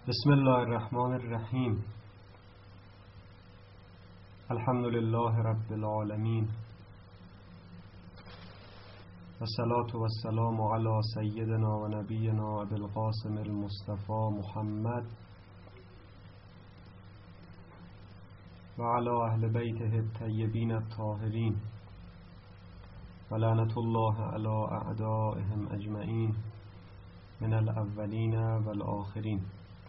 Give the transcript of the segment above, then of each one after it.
بسم الله الرحمن الرحیم. الحمد لله رب العالمین و الصلاة و السلام علی سیدنا و نبینا ابی القاسم المصطفى محمد و علی اهل بیته الطیبین الطاهرین و لعنت الله علی اعدائهم اجمعین من الاولین و الاخرین.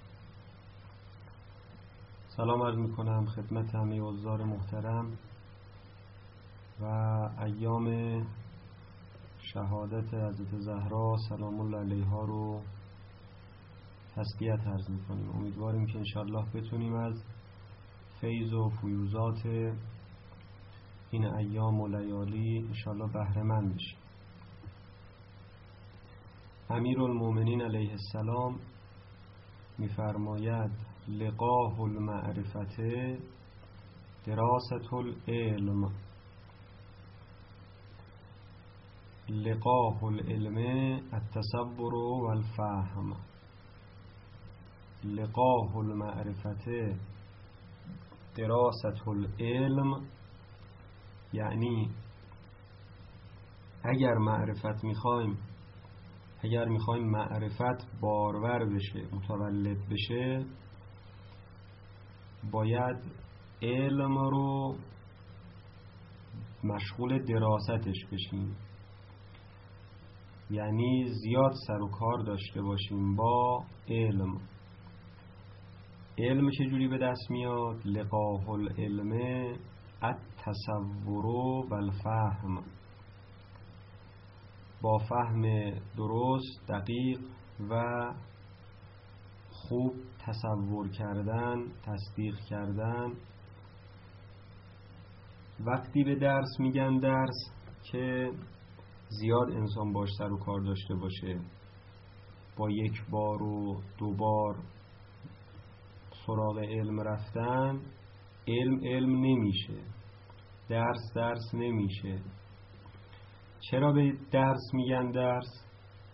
سلام عرض میکنم خدمت همه حضار محترم و ایام شهادت حضرت زهرا سلام الله علیها رو تسلیت عرض میکنیم. امیدواریم که انشاءالله بتونیم از فیض و فیوزات این ایام و لیالی انشاءالله بهره مند بشیم. امیرالمومنین علیه السلام میفرماید لقاه المعرفت دراست العلم، لقاه العلم التصور والفهم. لقاه المعرفت دراست العلم یعنی اگر میخوایم معرفت بارور بشه، متولد بشه، باید علم رو مشغول دراستش بشیم، یعنی زیاد سر و کار داشته باشیم با علم. علم چجوری به دست میاد؟ لقاه العلم التصور والفهم، با فهم درست، دقیق و خوب تصور کردن، تصدیق کردن. وقتی به درس میگن درس که زیاد انسان باش سر و کار داشته باشه، با یک بار و دو بار سراغ علم رفتن، علم نمیشه، درس نمیشه. چرا به درس میگن درس؟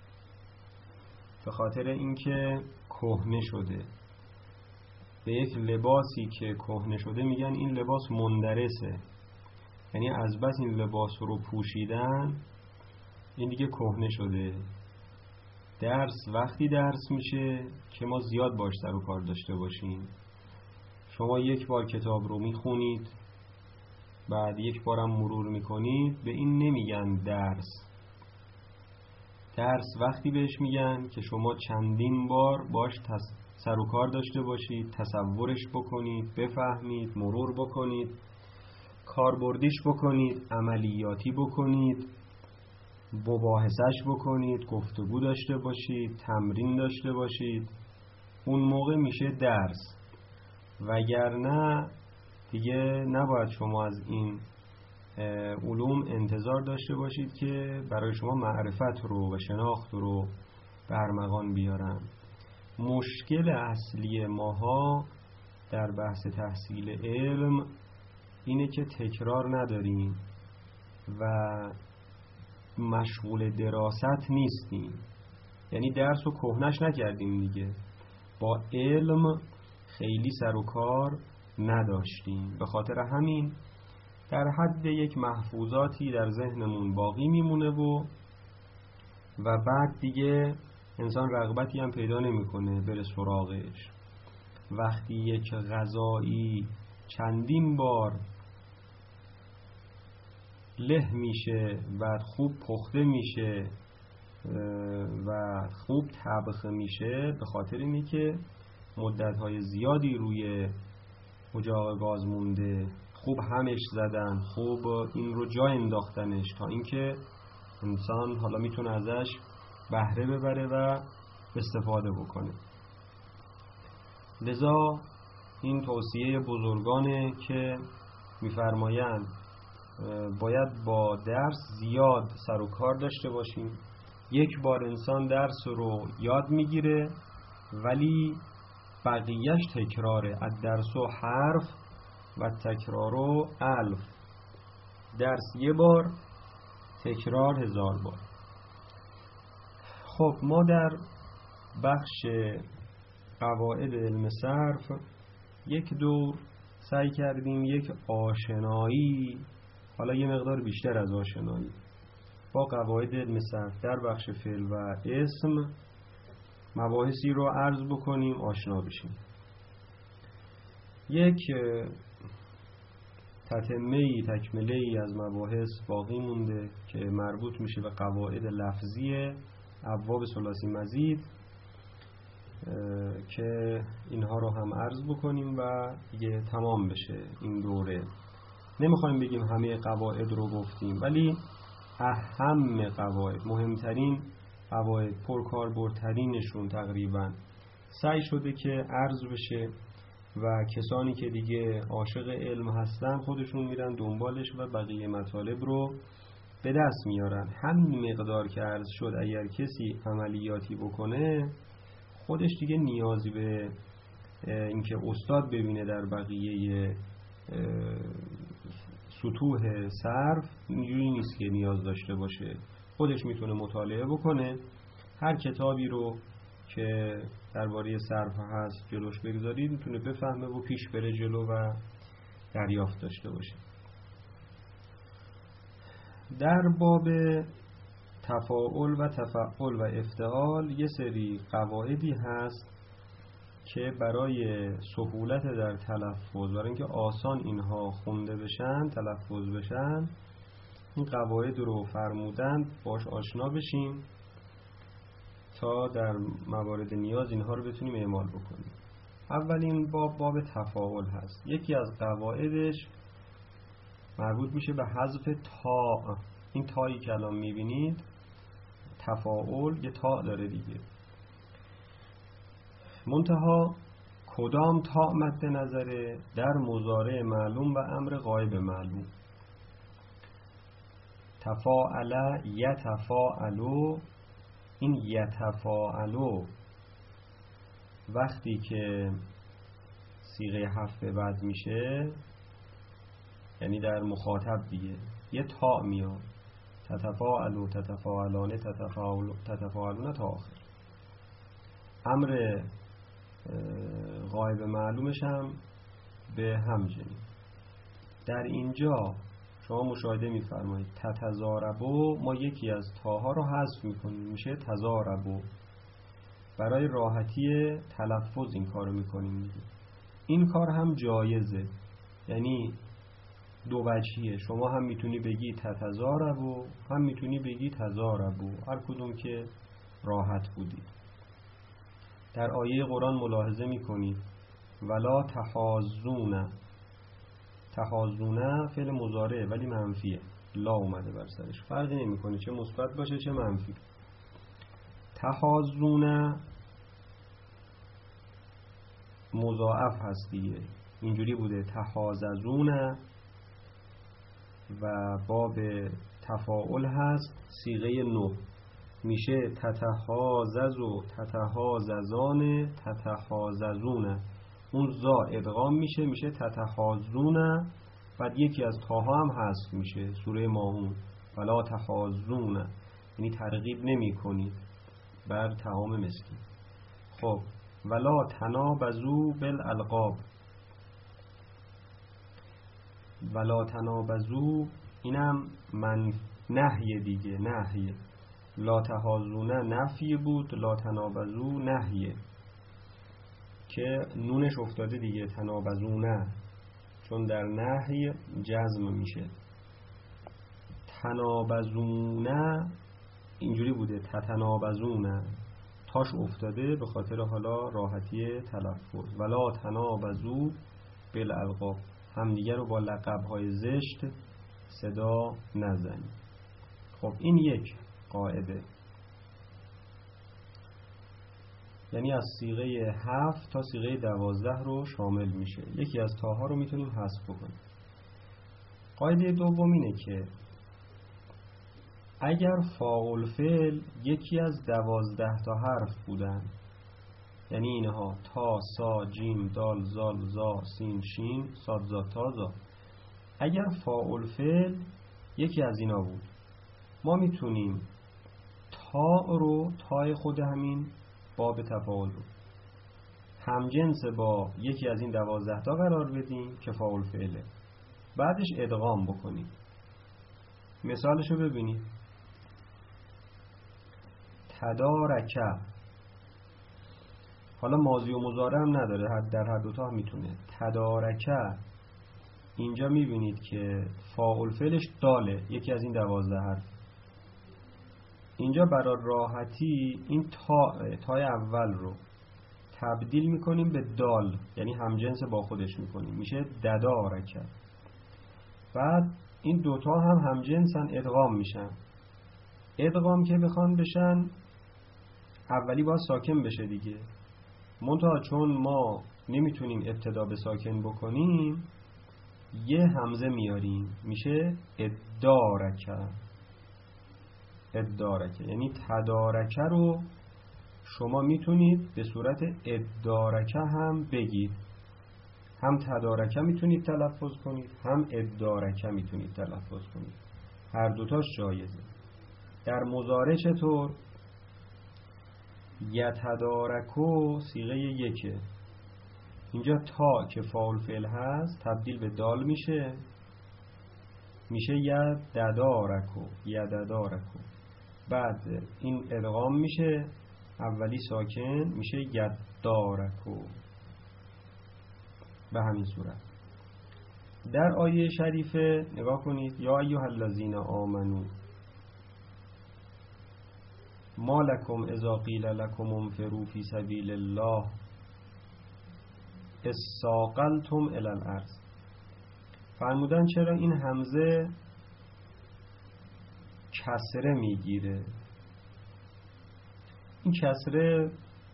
به خاطر اینکه کهنه شده. به یک لباسی که کهنه شده میگن این لباس مندرسه، یعنی از بس این لباس رو پوشیدن این دیگه کهنه شده. درس وقتی درس میشه که ما زیاد باش سر و کار داشته باشیم. شما یک بار کتاب رو میخونید، بعد یک بارم مرور میکنید، به این نمیگن درس. درس وقتی بهش میگن که شما چندین بار باش سر و کار داشته باشید، تصورش بکنید، بفهمید، مرور بکنید، کاربردیش بکنید، عملیاتی بکنید، مباحثش بکنید، گفتگو داشته باشید، تمرین داشته باشید. اون موقع میشه درس. وگرنه دیگه نباید شما از این علوم انتظار داشته باشید که برای شما معرفت رو و شناخت رو به ارمغان بیارن. مشکل اصلی ماها در بحث تحصیل علم اینه که تکرار نداریم و مشغول دراست نیستیم، یعنی درس رو کهنش نکردیم دیگه، با علم خیلی سر و کار نداشتیم. به خاطر همین در حد یک محفوظاتی در ذهنمون باقی میمونه و بعد دیگه انسان رغبتی هم پیدا نمیکنه بره سراغش. وقتی یک غذایی چندین بار له میشه و خوب پخته میشه و خوب طبخ میشه، به خاطر اینه که مدت‌های زیادی روی اجاق گاز مونده، خوب همش زدن، خوب این رو جا انداختنش تا اینکه انسان حالا میتونه ازش بهره ببره و استفاده بکنه. لذا این توصیه بزرگانه که میفرمایند باید با درس زیاد سر و کار داشته باشیم. یک بار انسان درس رو یاد میگیره ولی بقیهش تکراره. الدرس و حرف و تکرار و الف. درس یه بار، تکرار 1000 بار. خب ما در بخش قواعد علم صرف یک دور سعی کردیم یک آشنایی، حالا یه مقدار بیشتر از آشنایی با قواعد علم صرف در بخش فعل و اسم مباحثی رو عرض بکنیم، آشنا بشیم. یک تکمله‌ای از مباحث باقی مونده که مربوط میشه به قواعد لفظی ابواب ثلاثی مزید که اینها رو هم عرض بکنیم و دیگه تمام بشه این دوره. نمیخوایم بگیم همه قواعد رو گفتیم، ولی اهم قواعد، مهمترین قواعد، پرکاربردترینشون تقریبا سعی شده که عرض بشه و کسانی که دیگه عاشق علم هستن خودشون میرن دنبالش و بقیه مطالب رو به دست میارن. همین مقدار که عرض شد اگر کسی عملیاتی بکنه خودش دیگه نیازی به اینکه استاد ببینه در بقیه سطوح صرف اینجوری نیست که نیاز داشته باشه. خودش میتونه مطالعه بکنه، هر کتابی رو که درباره صرف هست جلوش بگذارید میتونه بفهمه و پیش بره جلو و دریافت داشته باشه. در باب تفاعل و تفعل و افتعال یه سری قواعدی هست که برای سهولت در تلفظ، برای اینکه آسان اینها خونده بشن، تلفظ بشن، این قواعد رو فرمودند باش آشنا بشیم تا در موارد نیاز اینها رو بتونیم اعمال بکنیم. اولین باب تفاعل هست. یکی از قواعدش مربوط میشه به حذف تا. این تایی که الان میبینید تفاعل یه تا داره دیگه، منتها کدام تا مد نظره؟ در مضارع معلوم و امر غایب معلوم. تفاعل یتفاعلو، این یتفاعلو وقتی که صیغه حرف به بعد میشه یعنی در مخاطب دیگه یه تا میاد، تتفاعلو، تتفاعلانه، تتفاعلون تا آخر. امر غایب معلومش هم به همچنین. در اینجا شما مشاهده می‌فرمایید تتضاربو، ما یکی از تاها رو حذف می‌کنیم میشه تضاربو. برای راحتی تلفظ این کارو می‌کنیم دیگه. این کار هم جایزه، یعنی دو وجهیه. شما هم میتونی بگی تتضاربو، هم میتونی بگی تضاربو، هر کدوم که راحت بودی. در آیه قرآن ملاحظه میکنید ولا تحاضون. تحاضون فعل مضارع ولی منفیه، لا اومده بر سرش، فرقی نمیکنه چه مثبت باشه چه منفی. تحاضون مضاعف هست دیگه، اینجوری بوده تحاضزون و باب تفاعل هست صیغه نو میشه تتحاضز و تتحاضزان تتحاضزون. اون زا ادغام میشه تتحاضون، بعد یکی از تاها هم هست میشه سوره ماعون ولا تحاضون، یعنی ترغیب نمی کنید بر طعام مسکین. خب ولا تنابزو بالالقاب، ولا تنابزو اینم من نهی دیگه، نهی. لا تحاضونه نفی بود، لا تنابزو نهیه که نونش افتاده دیگه، تنابزونه چون در نهی جزم میشه. تنابزونه اینجوری بوده تتنابزونه، تاش افتاده به خاطر حالا راحتی تلفظ. ولا تنابزو بالالقاب، همدیگه رو با لقب‌های زشت صدا نزنید. خب این یک قاعده، یعنی از صیغه 7 تا صیغه 12 رو شامل میشه. یکی از تاها رو میتونیم حذف بکنیم. قاعده دوم اینه که اگر فاعل فعل یکی از 12 تا حرف بودن، یعنی اینها تا، سا، جیم، دال، زال، زا، سین، شین، صاد، زا، تا، زا، اگر فاعل فعل یکی از اینا بود ما میتونیم تا رو، تای خود همین باب تفاعل رو همجنس با یکی از این 12 تا قرار بدیم که فاعل فعله، بعدش ادغام بکنیم. مثالشو ببینید. تدارک، حالا ماضی و مضارع هم نداره، در هر دوتا هم میتونه. تدارک اینجا میبینید که فاعل فعلش داله، یکی از این 12 حرف. اینجا برای راحتی این تای اول رو تبدیل میکنیم به دال، یعنی همجنس با خودش میکنیم، میشه ددارک. بعد این دوتا هم همجنسن، ادغام میشن. ادغام که بخوان بشن اولی باید ساکن بشه دیگه، منتها چون ما نمیتونیم ابتدا به ساکن بکنیم یه همزه میاریم، میشه ادارک. ادارک یعنی تدارک رو شما میتونید به صورت ادارک هم بگید، هم تدارک میتونید تلفظ کنید، هم ادارک میتونید تلفظ کنید، هر دوتاش جایزه. در مضارع چطور؟ یتدارکو صیغه یکه، اینجا تا که فاعل فعل هست تبدیل به دال میشه، میشه یددارکو، یددارکو. بعد این ادغام میشه، اولی ساکن میشه یددارکو. به همین صورت در آیه شریفه نگاه کنید. یا ایها الذین آمنو ما لکم اذا قیل لکم انفروا فی سبیل الله اثاقلتم الی الارض. فرمودن چرا این همزه کسره میگیره؟ این کسره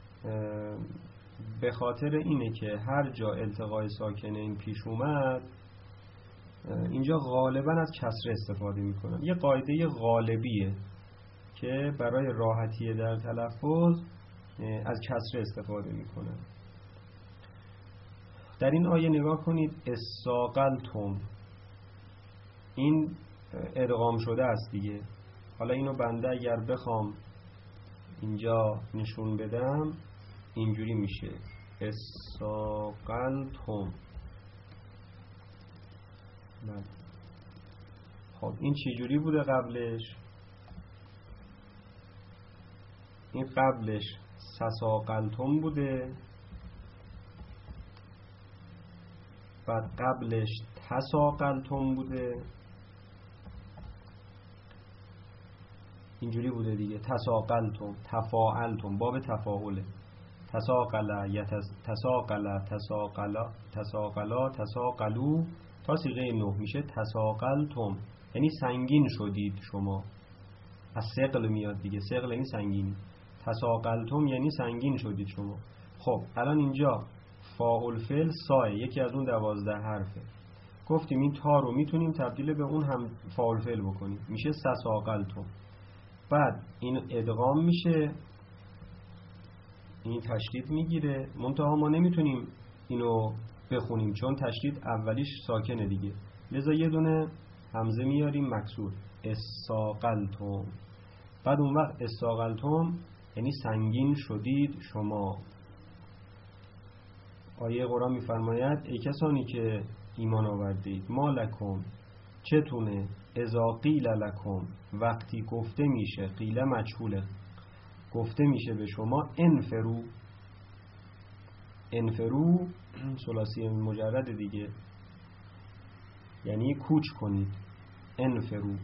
به خاطر اینه که هر جا التقای ساکنین پیش اومد اینجا غالبا از کسره استفاده میکنن. یه قاعده غالبیه که برای راحتی در تلفظ از کسره استفاده میکنن. در این آیه نگاه کنید. اثاقلتم، این ادغام شده است دیگه. حالا اینو بنده اگر بخوام اینجا نشون بدم اینجوری میشه اثاقلتم. خب این چی جوری بوده قبلش؟ این قبلش سساقلتم بوده، بعد قبلش تساقلتم بوده، اینجوری بوده دیگه. تساقلتم، تفاعلتم، باب تفاعله. تساقل، تساقل، تساقلا، تساقلا، تساقلو تا صیغه 9 میشه تساقلتم، یعنی سنگین شدید شما. از ثقل میاد دیگه، ثقل یعنی سنگینی. تساقلتم یعنی سنگین شدید شما. خب الان اینجا فاعل فعل سای یکی از اون 12 حرفه. گفتیم این تا رو میتونیم تبدیل به اون هم فاعل فعل بکنیم، میشه سساقلتم. بعد این ادغام میشه، این تشدید میگیره، منتها ما نمیتونیم اینو بخونیم چون تشدید اولیش ساکنه دیگه، لذا یه دونه همزه میاریم مکسور، اثاقلتم. بعد اون وقت اثاقلتم یعنی سنگین شدید شما. آیه قرآن میفرماید ای کسانی که ایمان آوردید ما لکم، چتونه، اذا قیل لکم، وقتی گفته میشه، قیل مجهوله، گفته میشه به شما انفرو. انفرو ثلاثی مجرد دیگه، یعنی کوچ کنید. انفرو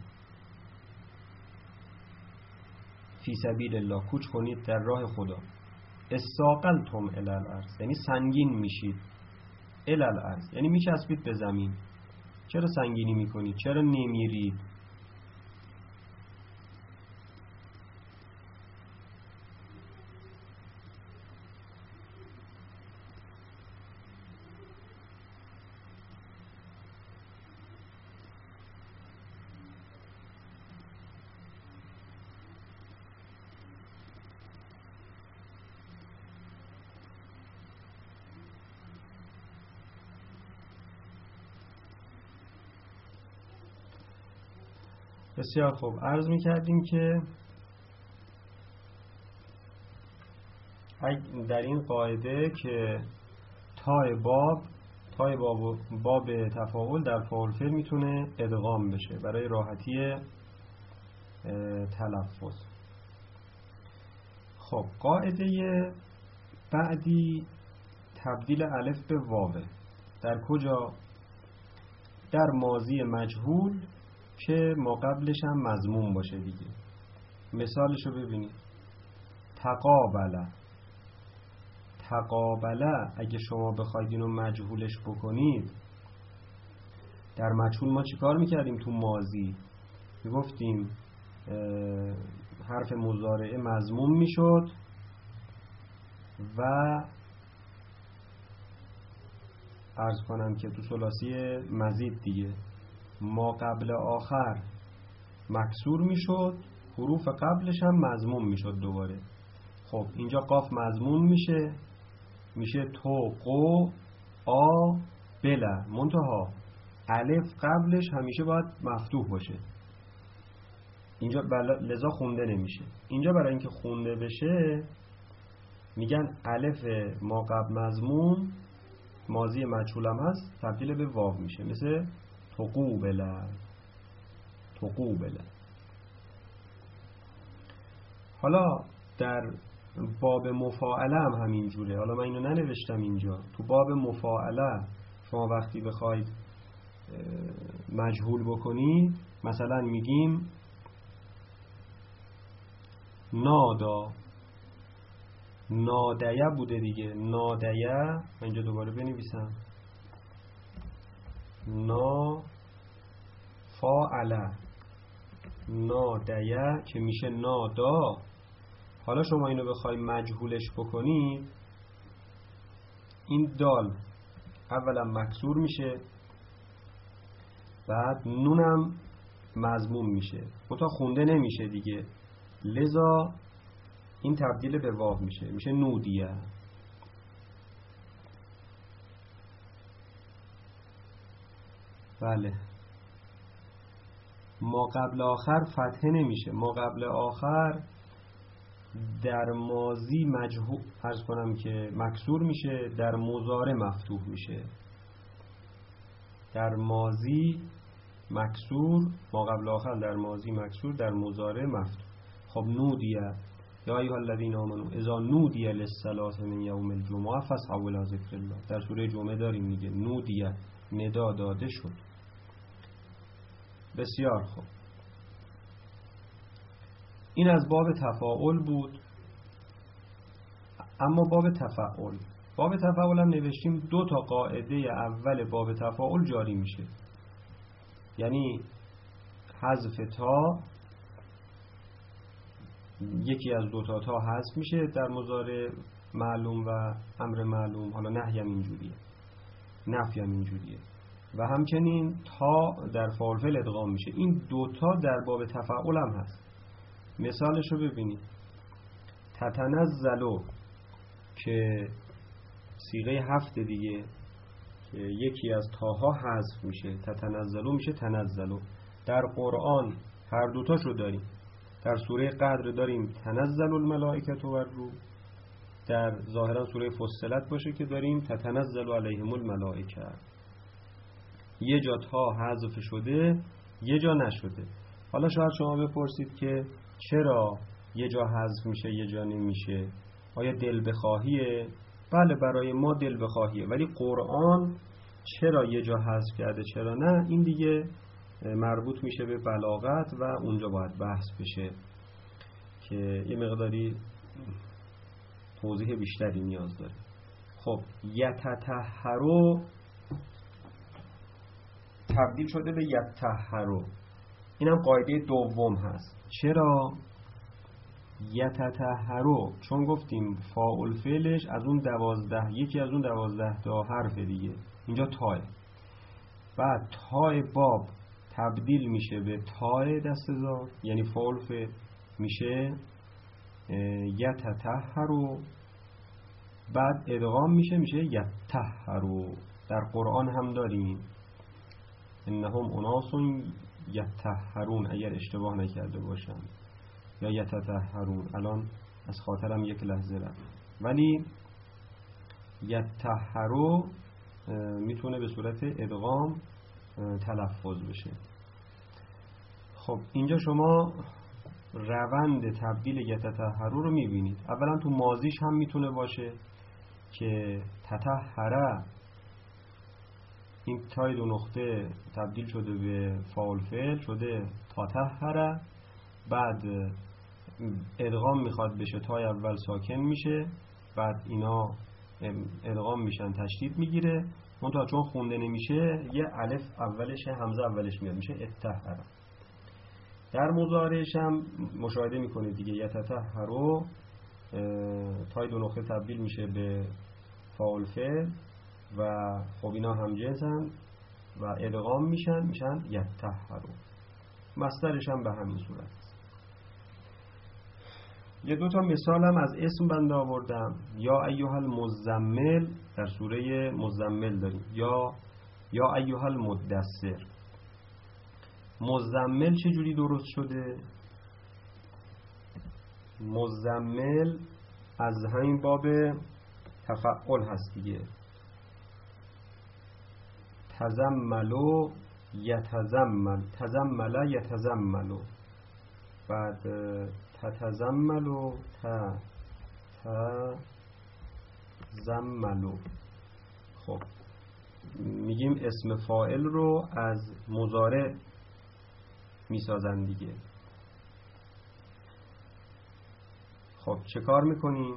فی سبیل الله، کوچ کنید در راه خدا. اثاقلتم الی الارض یعنی سنگین میشید. الی الارض یعنی میچسبید به زمین. چرا سنگینی میکنید؟ چرا نمیرید؟ بسیار خوب. عرض می‌کردیم که در این قاعده که باب تفاعل در فاعل فعل میتونه ادغام بشه برای راحتی تلفظ. خب قاعده بعدی تبدیل الف به واو. در کجا؟ در ماضی مجهول که ما قبلش هم مضموم باشه دیگه. مثالشو ببینید. تقابله اگه شما بخواید اینو مجهولش بکنید، در مجهول ما چیکار میکردیم؟ تو ماضی میگفتیم حرف مضارعه مضموم میشد و عرض کنم که تو ثلاثی مزید دیگه ما قبل آخر مکسور میشد، حروف قبلش هم مضموم میشد دوباره. خب اینجا قاف مضموم میشه تو قو آ بلا، منتها الف قبلش همیشه باید مفتوح باشه. اینجا لذا خونده نمیشه. اینجا برای اینکه خونده بشه میگن الف ما قبل مضموم ماضی مجهولم هست تبدیل به واو میشه، مثل تقوبله. حالا در باب مفاعله هم همین جوره. حالا من اینو ننوشتم اینجا. تو باب مفاعله شما وقتی بخواید مجهول بکنید، مثلا میگیم نادیه بوده دیگه. نادیه، من اینجا دوباره بنویسم، نافاعله، نادیه که میشه نادا. حالا شما اینو بخوای مجهولش بکنید، این دال اولا مکسور میشه، بعد نونم مضموم میشه، منتها خونده نمیشه دیگه، لذا این تبدیل به واو میشه نودیه. بله، ما قبل آخر فتحه نمیشه. ما قبل آخر در ماضی مجهول عرض کنم که مکسور میشه، در مضارع مفتوح میشه. در ماضی مکسور، ما قبل آخر در ماضی مکسور، در مضارع مفتوح. خب نودیه یا ایها الذین آمنوا اذا نودی للصلاة من یوم الجمعه فاسعوا الی ذکر الله. در سوره جمعه داریم میگه نودیه، ندا داده شد. بسیار خوب، این از باب تفاعل بود. اما باب تفاعل هم نوشتیم 2 تا قاعده اول باب تفاعل جاری میشه، یعنی حذف تا، یکی از 2 تا حذف میشه در مضارع معلوم و امر معلوم. حالا نهی هم اینجوریه، نفی هم اینجوریه، و همچنین تا در فاعل فعل ادغام میشه. این 2 تا در باب تفاعل هم هست. مثالش رو ببینید. تتنزلو که صیغه 7 دیگه که یکی از تاها حذف میشه، تتنزلو میشه تنزلو. در قرآن هر 2 تاشو داریم. در سوره قدر داریم تنزل الملائکه و الروح، در ظاهرا سوره فصلت باشه که داریم تتنزل علیهم الملائکه. یه جا تا حذف شده، یه جا نشده. حالا شاید شما بپرسید که چرا یه جا حذف میشه یه جا نمیشه؟ آیا دل بخواهیه؟ بله، برای ما دل بخواهیه، ولی قرآن چرا یه جا حذف کرده چرا نه، این دیگه مربوط میشه به بلاغت و اونجا باید بحث بشه که یه مقداری توضیح بیشتری نیاز داره. خب یتطهروا تبدیل شده به یتطهروا. اینم قاعده دوم هست. چرا یتطهروا؟ چون گفتیم فاعل فعلش از اون 12، یکی از اون 12 تا حرف دیگه. اینجا تاه، بعد تاه باب تبدیل میشه به تاه دسته‌زار، یعنی فاعل فعل میشه یتطهروا، بعد ادغام میشه یتطهروا. در قرآن هم داریم انهم اناس یتطهرون، اگر اشتباه نکرده باشم، یا یتطهرون. الان از خاطرم یک لحظه رفت. ولی یطهروا میتونه به صورت ادغام تلفظ بشه. خب اینجا شما روند تبدیل یتطهروا رو میبینید. اولا تو ماضیش هم میتونه باشه که تطهره، این تای دو نقطه تبدیل شده به فاعل فعل شده تطهره، بعد ادغام میخواد بشه، تای اول ساکن میشه، بعد اینا ادغام میشن، تشدید میگیره، منتها چون خونده نمیشه یه الف اولش، همزه اولش میاد، میشه اتطهره. در مضارعش هم مشاهده میکنید دیگه، یتطهروا تای دو نقطه تبدیل میشه به فاعل فعل و خب اینا هم جنسن و ادغام میشن یطهروا. مصدرش هم به همین صورت. یه دو تا مثال هم از اسم بنده آوردم. یا ایها المزمل در سوره مزمل داریم، یا ایها المدثر. مزمل چجوری درست شده؟ مزمل از همین باب تفعل هست دیگه، تزملو یتزمل، تزمل یتزملو، بعد تتزملو تزملو. خب میگیم اسم فاعل رو از مضارع میسازن دیگه. خب چه کار میکنیم؟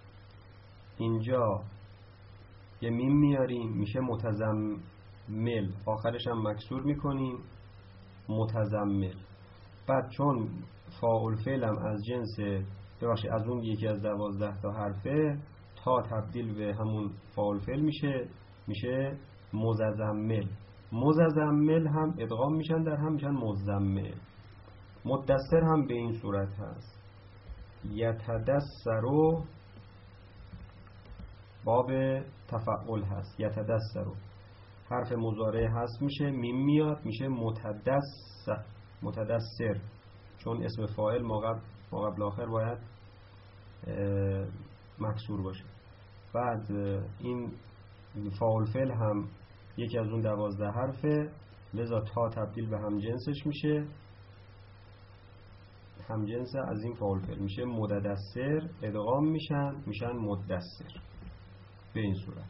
اینجا یه میم میاریم میشه متزمل، آخرش هم مکسور میکنیم متزمل. بعد چون فاعل فعلم از جنس ببخشید از اون یکی از 12 تا حرفه، تا تبدیل به همون فاعل فعل میشه مزمل. مزمل هم ادغام میشن در هم میشن مزمل. مدثر هم به این صورت هست. یتدثرو باب تفعل هست، یتدثرو حرف مضارع هست میشه، میم میاد میشه متدثر، چون اسم فاعل ما قبل آخر باید مکسور باشه. بعد این فاعل فعل هم یکی از اون 12 حرفه، لذا تا تبدیل به هم جنسش میشه، هم جنس از این فاعل فعل میشه متدثر، ادغام میشن مدثر به این صورت.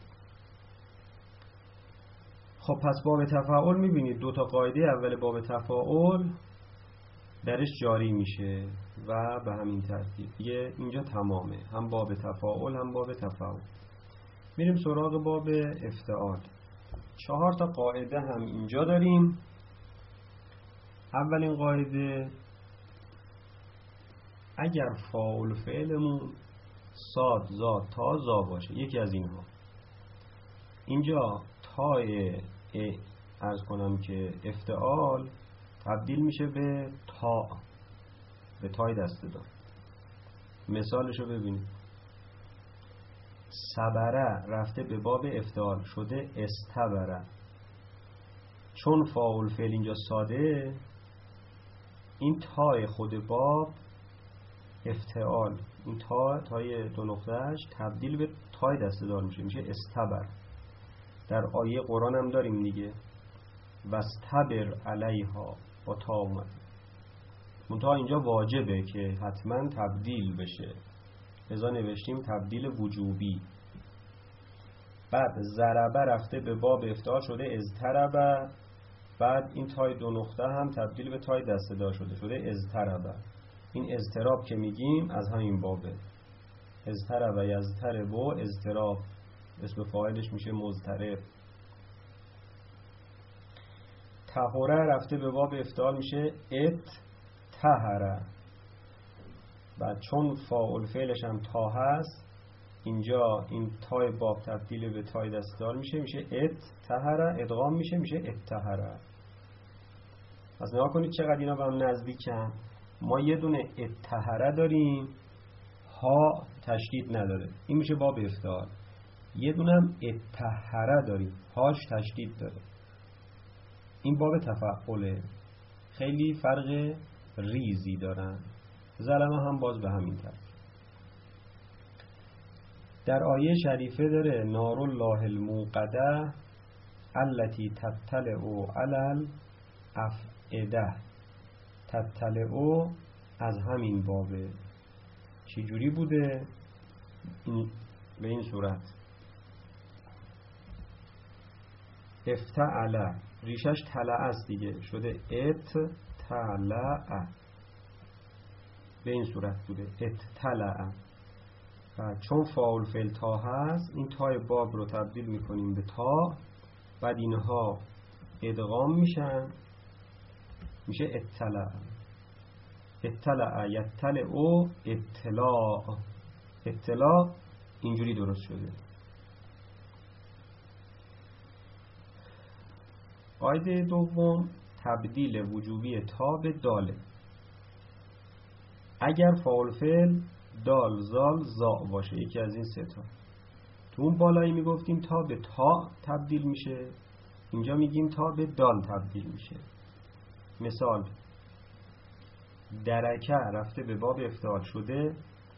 خب پس باب تفاعل میبینید دو تا قاعده اول باب تفاعل درش جاری میشه و به همین ترتیب دیگه اینجا تمامه، هم باب تفاعل هم باب تفاعل. میریم سراغ باب افتعال. 4 تا قاعده هم اینجا داریم. اولین قاعده، اگر فاعل فعلمون صاد زاد تا زا باشه، یکی از اینها، اینجا تای عرض کنم که افتعال تبدیل میشه به تا، به تای دسته دار. مثالشو ببینید، صبره رفته به باب افتعال شده استبره. چون فاعل فعل اینجا ساده، این تای خود باب افتعال، این تای دو نقطهش تبدیل به تای دسته دار میشه استبر. در آیه قرآن هم داریم دیگه، واستبر علیها، با تا اومد، منتها اینجا واجبه که حتما تبدیل بشه، لذا نوشتیم تبدیل وجوبی. بعد ضربه رفته به باب افتعال شده اضطربه، بعد این تای دو نقطه هم تبدیل به تای دسته دار شده اضطربه. این اضطراب که میگیم از همین بابه، اضطرب یضطرب و اضطراب، اسم فاعلش میشه مضطرب. طهره رفته به باب افتعال میشه اطهره. بعد چون فاعل فعلش هم تا هست، اینجا این تای باب تبدیل به تای دستدار میشه اطهره، ادغام میشه اطهره. پس نگاه کنید چقدر اینا به هم نزدیکن. ما یه دونه اطهره داریم، ها تشدید نداره، این میشه باب افتعال. یه دونه هم اطهره داریم، هاش تشدید داره، این باب تفعله. خیلی فرق ریزی دارن. ظلمه هم باز به همین طرف. در آیه شریفه داره نار الله الموقده التي تطلع علی الافئده. تطلع از همین بابه. چی جوری بوده؟ به این صورت افتعل، ریشش طلع است دیگه، شده اطلع. به این صورت بوده اطلع. و چون فاعل فعل تا هست، این تای باب رو تبدیل میکنیم به تا، بعد اینها ادغام میشن، میشه اطلع. اطلع یطلع اطلاع. اطلاع اینجوری درست شده. قاعده دوم تبدیل وجوبی تا به داله. اگر فاعل فعل دال زال زا باشه، یکی از این سه تا، تو اون بالایی میگفتیم تا به تا تبدیل میشه، اینجا میگیم تا به دال تبدیل میشه. مثال درکه رفته به باب افتعال شده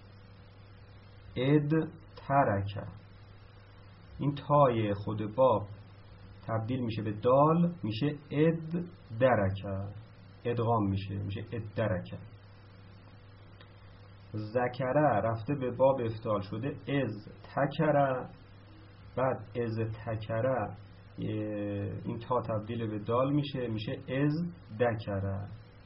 اد ترکه. این تای خود باب تبدیل میشه به دال، میشه اد درکه، ادغام میشه اد درکه. ذکره رفته به باب افتعال شده از تکره، بعد از تکره این تا تبدیل به دال میشه از دکره.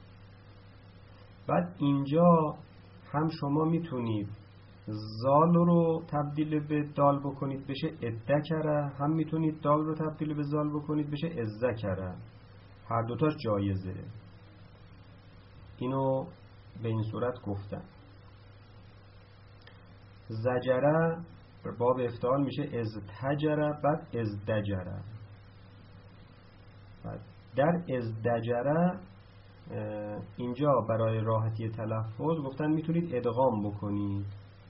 بعد اینجا هم شما میتونید زال رو تبدیل به دال بکنید بشه ادکره، هم میتونید دال رو تبدیل به زال بکنید بشه ازذکره. هر دوتاش جایزه. اینو به این صورت گفتن. زجره باب افتعال میشه از تجره، بعد از دجره. در از دجره اینجا برای راحتی تلفظ گفتن میتونید ادغام بکنید،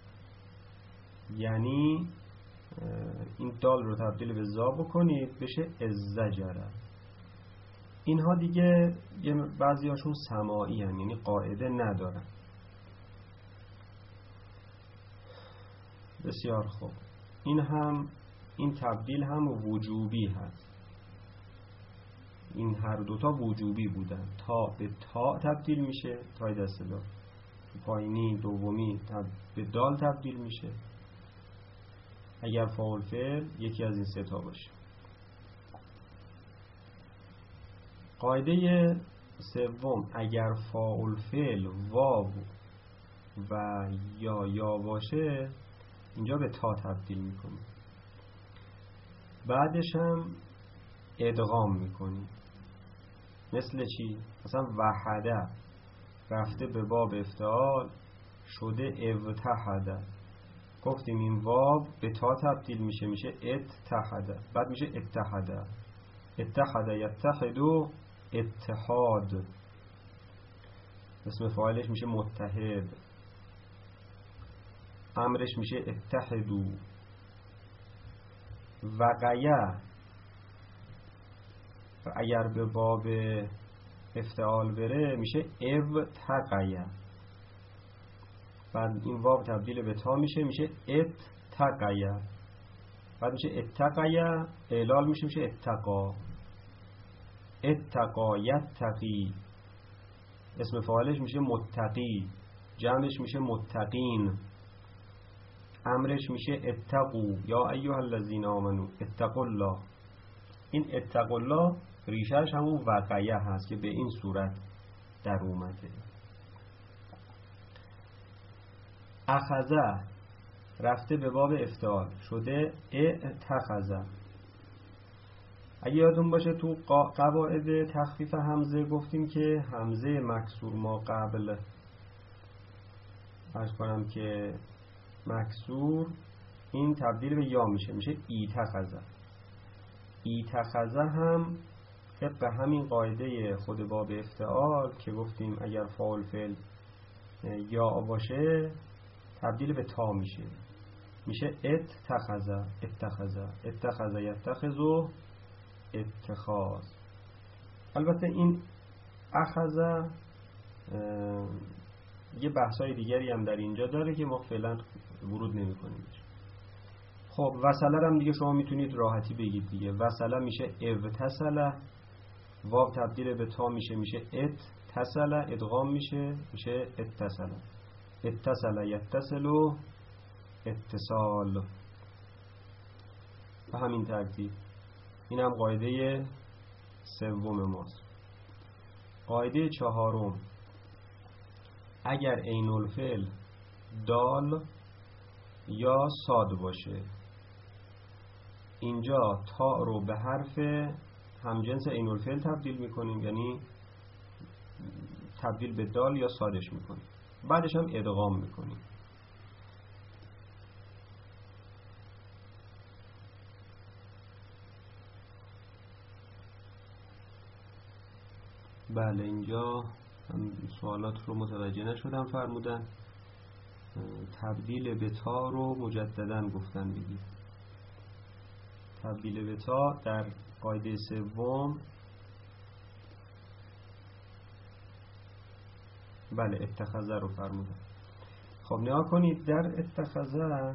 یعنی این دال رو تبدیل به زا بکنید بشه از زجره. اینها دیگه بعضی هاشون سماعی هن، یعنی قاعده ندارن. بسیار خوب. این تبدیل هم وجوبی هست. این هر دوتا وجوبی بودن. تا به تا تبدیل میشه، تای دست دار. پایینی دومی به دال تبدیل میشه اگر فاعل فعل یکی از این سه تا باشه. قاعده سوم، اگر فاعل فعل واو و یا باشه، اینجا به تا تبدیل میکنیم، بعدش هم ادغام میکنیم. مثل چی؟ مثلا وحده رفته به باب افتعال شده اتحده، گفتیم این واو به تا تبدیل میشه اتحده، بعد میشه اتحده. اتحده یتحدو اتحاد، اسم فاعلش میشه متحد. امرش میشه اتحدو. وقیه اگر به باب افتعال بره میشه ابتقیه، بعد این واو تبدیل به تا میشه اتقیه، بعد میشه اتقیه، اعلال میشه اتقا. اتقا یتقی، اسم فاعلش میشه متقی، جمعش میشه متقین. امرش میشه اتقو یا ایها الذین آمنو اتقوا الله. این اتقوا الله ریشهش همون وقیه هست که به این صورت در اومده. اخذه رفته به باب افتعال شده اتخذه. اگه یادون باشه تو قواعد تخفیف همزه گفتیم که همزه مکسور ما قبل فرض کنم که مکسور، این تبدیل به یا میشه ایتخذه. ایتخذه هم طبق همین قاعده خود باب افتعال که گفتیم اگر فاعل فعل یا باشه تبدیل به تا میشه اتخذه. اتخذه یتخذو اتخاذ. البته این اخذه یه بحثای دیگری هم در اینجا داره که ما فعلا ورود نمی کنیم. خب وصله هم دیگه شما میتونید راحتی بگید دیگه. وصله میشه اتصله، واو تبدیل به تا میشه اتصله، ادغام میشه اتصله. اتصله یتصلو، اتصال. به همین ترتیب. این هم قاعده سوم ماست. قاعده چهارم، اگر عین الفعل دال یا صاد باشه، اینجا تا رو به حرف همجنس عین الفعل تبدیل میکنیم، یعنی تبدیل به دال یا صادش میکنیم، بعدش هم ادغام میکنیم. بله اینجا سوالات رو متوجه نشدم. فرمودن تبدیل به تا رو مجددا گفتن بگید. تبدیل به تا در قاعده سوم، بله اتخذه رو فرمودن. خب نگاه کنید، در اتخذه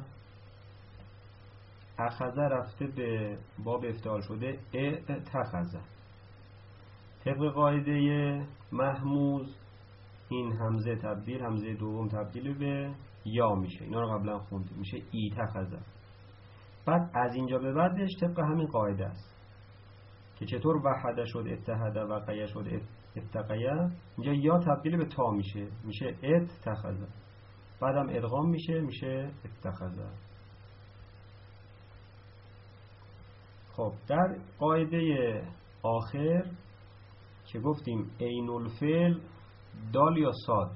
اخذه رفته به باب افتعال شده اتخذه. طبق قاعده محموز این همزه تبدیل، همزه دوم تبدیل به یا میشه. اینا رو قبلا خوندیم، میشه ایتخذه. بعد از اینجا به بعدش طبق همین قاعده است که چطور وحده شد اتحده و قیه شد اتقیه. اینجا یا تبدیل به تا میشه اتخذه، بعدم ادغام میشه اتخذه. خب در قاعده آخر که گفتیم عین الفعل دال یا صاد،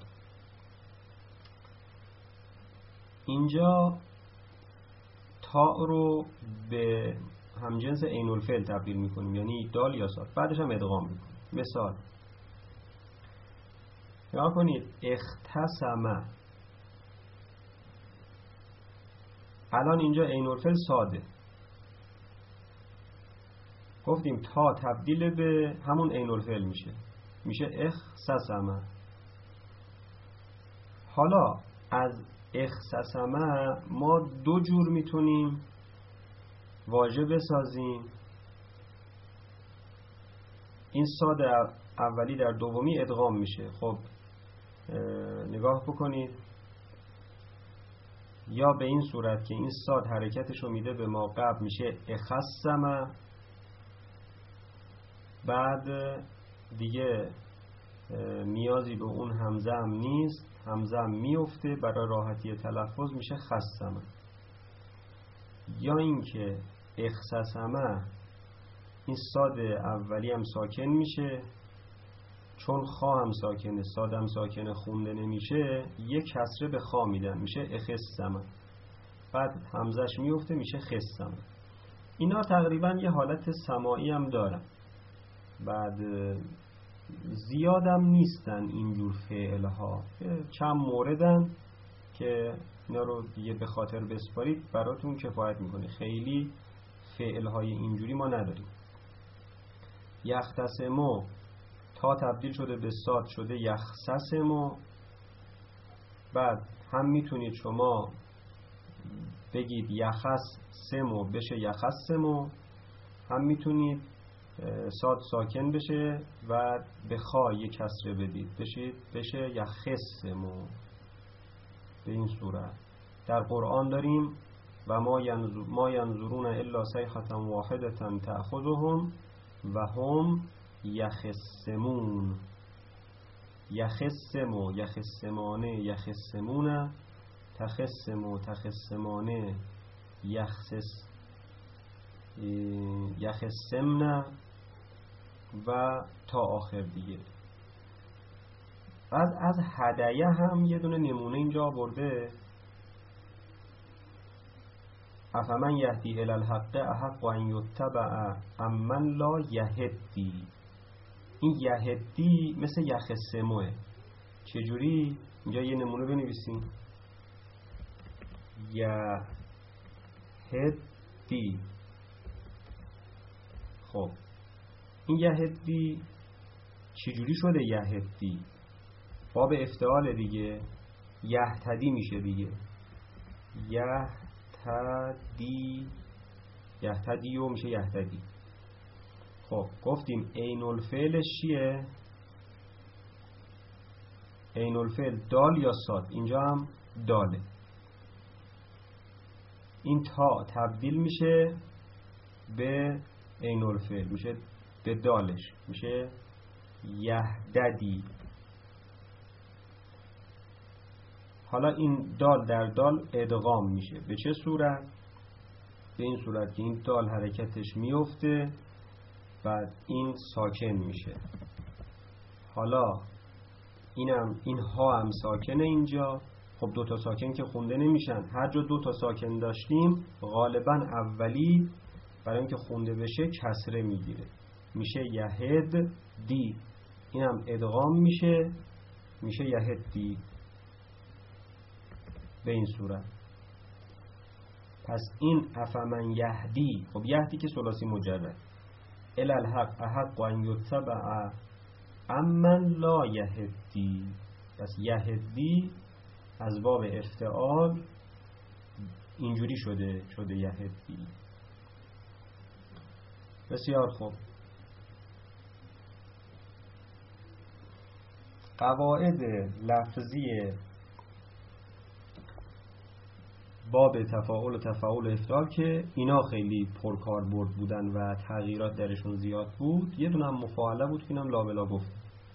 اینجا تا رو به همجنس عین الفعل تبدیل میکنیم، یعنی دال یا صاد، بعدش هم ادغام میکنیم. مثال نگاه کنید، اختصمه، الان اینجا عین الفعل صاده، گفتیم تا تبدیل به همون عین الفعل میشه اختصمه. حالا از اختصمه ما دو جور میتونیم واژه بسازیم. این صاد اولی در دومی ادغام میشه. خب نگاه بکنید، یا به این صورت که این صاد حرکتشو میده به ما قبل میشه اخصمه، بعد دیگه نیازی به اون همزه هم نیست، همزه هم میفته برای راحتی تلفظ میشه خصمه. یا اینکه اخصصمه این صاد اولی هم ساکن میشه، چون خا هم ساکنه صاد هم ساکنه خونده نمیشه، یک کسره به خا میدن میشه اخصمه، بعد همزش میفته میشه خصمه. اینا تقریبا یه حالت سماعی هم دارن، بعد زیادم نیستن اینجور فعل ها، چند موردن که اینا رو دیگه به خاطر بسپارید براتون کفایت میکنه. خیلی فعل های اینجوری ما نداریم. یختصمو تا تبدیل شده به صاد شده یخصصمو، بعد هم میتونید شما بگید یخصمو بشه یخصمو، هم میتونید صاد ساکن بشه و به خا یک کسره بدید بشه یخصمو. به این صورت در قرآن داریم و ما ینظرون الا صیحة واحدة تأخذهم و هم یخصمون. یخصمو یخصمانه یخصمونه، تخصمو تخصمانه یخصمنه و تا آخر دیگه. بعد از هدیه هم یه دونه نمونه اینجا آورده، افمن یهدی الی الحق احق ان یتبع امن لا یهدی. این یهدی مثل یخصموه. چجوری؟ اینجا یه نمونه بنویسیم، یهدی. خب این یهدی چجوری شده یهدی؟ باب افتعال دیگه، یهتدی میشه دیگه، یهتدی. یهتدی و میشه یهتدی. خب گفتیم عین الفعلش چیه؟ عین الفعل دال یا صاد؟ اینجا هم داله. این تا تبدیل میشه به عین الفعل، میشه به دالش، میشه یهددی. حالا این دال در دال ادغام میشه. به چه صورت؟ به این صورت که این دال حرکتش میفته بعد این ساکن میشه. حالا این ها هم ساکنه اینجا. خب دوتا ساکن که خونده نمیشن، هر جا دوتا ساکن داشتیم غالبا اولی برای اینکه خونده بشه کسره میگیره، میشه یهد دی. این هم ادغام میشه، میشه یهد دی. به این صورت. پس این افمن یهدی، خب یهدی که ثلاثی مجرد، الی الحق احق ان یتبع امن لا یهدی. پس یهدی از باب افتعال اینجوری شده یهدی. بسیار خوب. قواعد لفظی باب تفاعل و تفاعل افتعال که اینا خیلی پرکاربرد بودن و تغییرات درشون زیاد بود. یه دونه هم مفاعله بود که اینم لابلا گفت.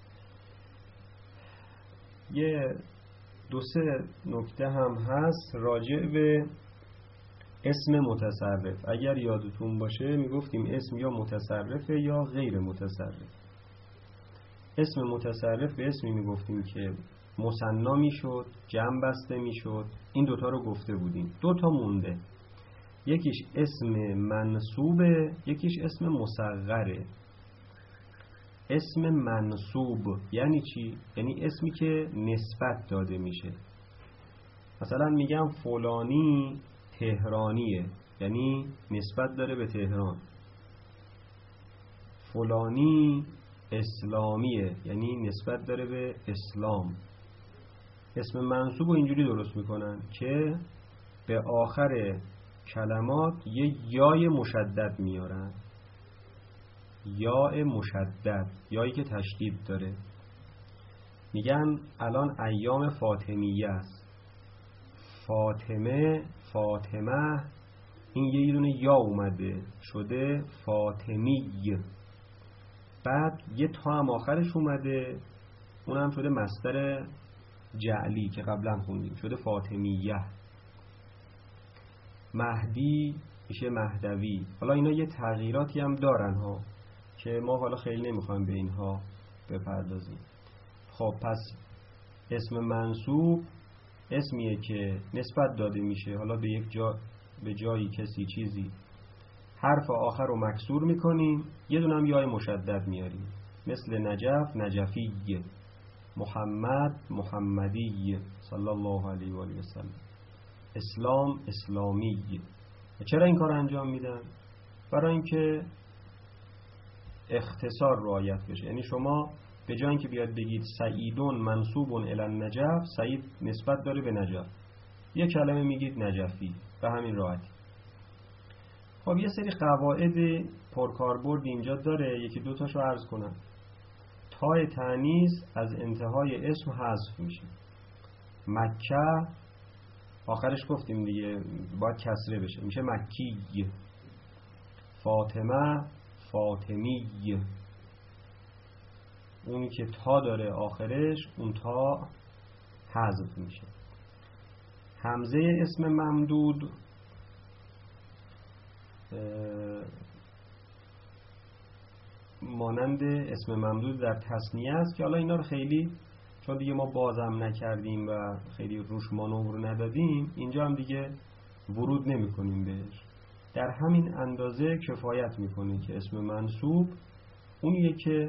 یه دو سه نکته هم هست راجع به اسم متصرف. اگر یادتون باشه میگفتیم اسم یا متصرفه یا غیر متصرف. اسم متصرف به اسمی میگفتیم که مثنا میشد، جمع بسته میشد. این دوتا رو گفته بودیم. دوتا مونده، یکیش اسم منصوبه، یکیش اسم مصغره. اسم منصوب یعنی چی؟ یعنی اسمی که نسبت داده میشه. مثلا میگم فلانی تهرانیه، یعنی نسبت داره به تهران. فلانی اسلامیه، یعنی نسبت داره به اسلام. اسم منصوب رو اینجوری درست میکنن که به آخر کلمات یه یای مشدد میارن. یا مشدد، یایی که تشدید داره. میگن الان ایام فاطمیه است. فاطمه این یه دونه یا اومده شده فاطمیه. بعد یه تا هم آخرش اومده، اونم شده مصدر جعلی که قبلا خوندیم، شده فاطمیه. مهدی میشه مهدوی. حالا اینا یه تغییراتی هم دارن ها که ما حالا خیلی نمیخوایم به اینها بپردازیم. خب پس اسم منصوب اسمیه که نسبت داده میشه حالا به یک به جایی کسی چیزی. حرف آخر رو مکسور میکنیم، یه دونم یای مشدد میاریم، مثل نجف نجفی، محمد محمدی صلی الله علیه و آله و سلم، اسلام اسلامی. چرا این کار انجام میدن؟ برای اینکه اختصار رعایت بشه. یعنی شما به جای اینکه بیاد بگید سعیدون منصوبون الی النجف، سعید نسبت داره به نجف، یه کلمه میگید نجفی، به همین راحتی. خب یه سری قواعد پرکاربرد اینجا داره، یکی دو تاشو عرض کنم. تای تانیث از انتهای اسم حذف میشه. مکه آخرش گفتیم دیگه باید کسره بشه، میشه مکی. فاطمه فاطمی، اونی که تا داره آخرش اون تا حذف میشه. همزه اسم ممدود مانند اسم ممدود در تثنیه است که حالا اینا رو خیلی چون دیگه ما بازم نکردیم و خیلی روش مانور ندادیم، اینجا هم دیگه ورود نمی کنیم بهش. در همین اندازه کفایت میکنه که اسم منصوب اونیه که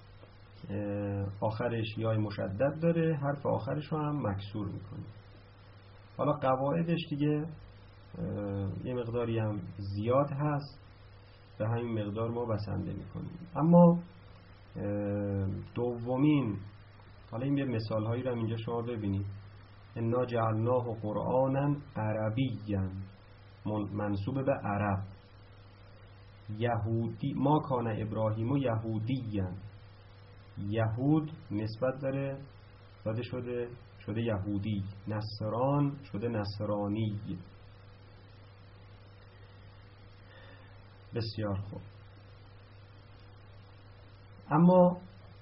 آخرش یای مشدد داره، حرف آخرش رو هم مکسور میکنه. حالا قواعدش دیگه یه مقداری هم زیاد هست، به همین مقدار ما بسنده میکنیم. اما دومین، حالا این یه مثال هایی رو اینجا شما ببینید. انا جعلناه قرآنا عربیا، منصوب به عرب. یهودی، ما کان ابراهیم و یهودیًا، یهود نسبت داره داده شده یهودی، نصران شده نصرانی. بسیار خوب. اما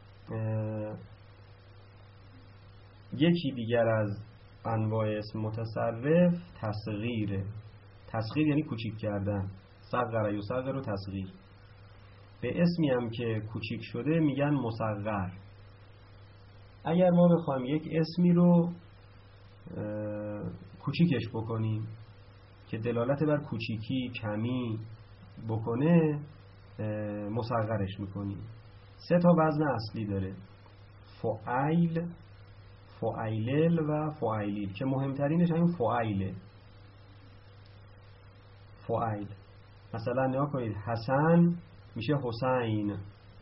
یکی دیگر از انواع اسم متصرف تصغیره. تصغیر یعنی کوچیک کردن. صغر یصغر و تصغیر. به اسمی هم که کوچیک شده میگن مصغر. اگر ما بخوایم یک اسمی رو کوچیکش بکنیم که دلالت بر کوچیکی، کمی بکنه، مصغرش میکنیم. 3 تا وزن اصلی داره: فعیل، فعیلل و فعیلیل، که مهمترینش همین فعیله. فعیل مثلا نگاه کنید، حسن میشه حسین،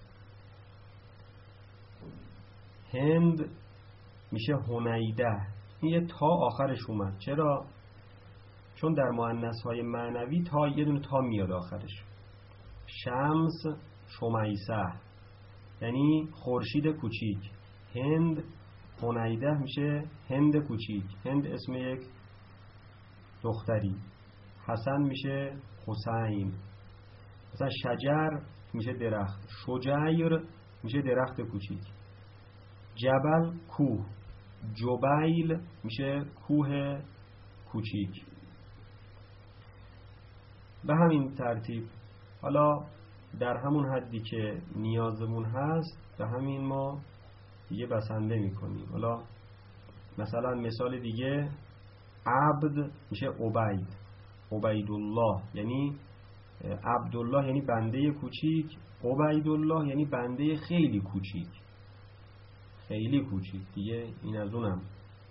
هند میشه هنیده. این یه تا آخرش اومد. چرا؟ چون در مؤنث های معنوی تا یه دونه تا میاد آخرش. شمس شمیسه یعنی خورشید کوچیک. هند هنیده میشه هند کوچیک. هند اسم یک دختری. حسن میشه حسین. مثلا شجر میشه درخت. شجیر میشه درخت کوچیک. جبل کوه. جبیل میشه کوه کوچیک. به همین ترتیب حالا در همون حدی که نیازمون هست به همین ما دیگه بسنده میکنیم. حالا مثلا مثال دیگه، عبد میشه عبید. عبیدالله یعنی عبدالله یعنی بنده کوچیک. عبیدالله یعنی بنده خیلی کوچیک. خیلی کوچیک دیگه، این از اونم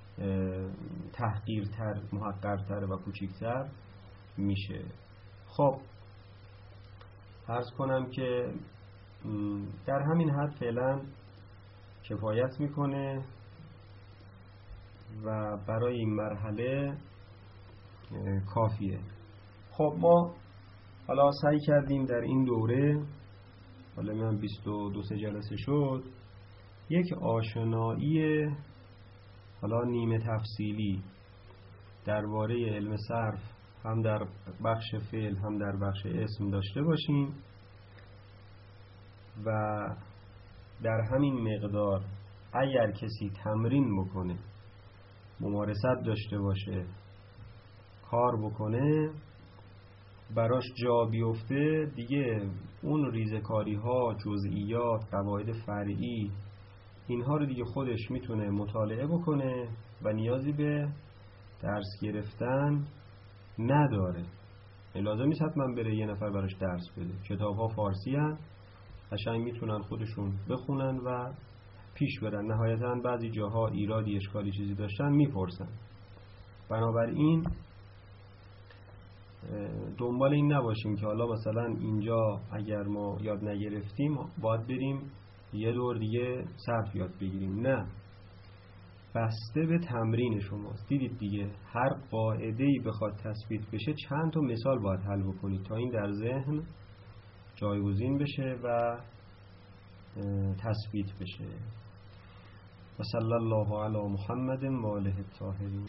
تحقیرتر، محقرتر و کوچیکتر میشه. خب عرض کنم که در همین حد فعلا کفایت میکنه و برای این مرحله کافیه. خب ما حالا سعی کردیم در این دوره، حالا من 22 جلسه شد، یک آشنایی حالا نیمه تفصیلی درباره علم صرف هم در بخش فعل هم در بخش اسم داشته باشیم و در همین مقدار اگر کسی تمرین بکنه، ممارست داشته باشه، کار بکنه، براش جا بیفته، دیگه اون ریزکاری ها، جزئیات، قواعد فرعی، اینها رو دیگه خودش میتونه مطالعه بکنه و نیازی به درس گرفتن نداره. لازم نیست حتما بره یه نفر براش درس بده. کتاب ها فارسی هن، قشنگ میتونن خودشون بخونن و پیش برن. نهایتاً بعضی جاها ایرادی، اشکالی، چیزی داشتن میپرسن. بنابراین دنبال این نباشیم که حالا مثلا اینجا اگر ما یاد نگرفتیم باید بریم یه دور دیگه صرف یاد بگیریم. نه، بسته به تمرین شماست. دیدید دیگه، هر قاعده‌ای بخواد تثبیت بشه چند تا مثال باید حل بکنید تا این در ذهن جایگزین بشه و تثبیت بشه. و صلی الله علی محمد و آله الطاهرین.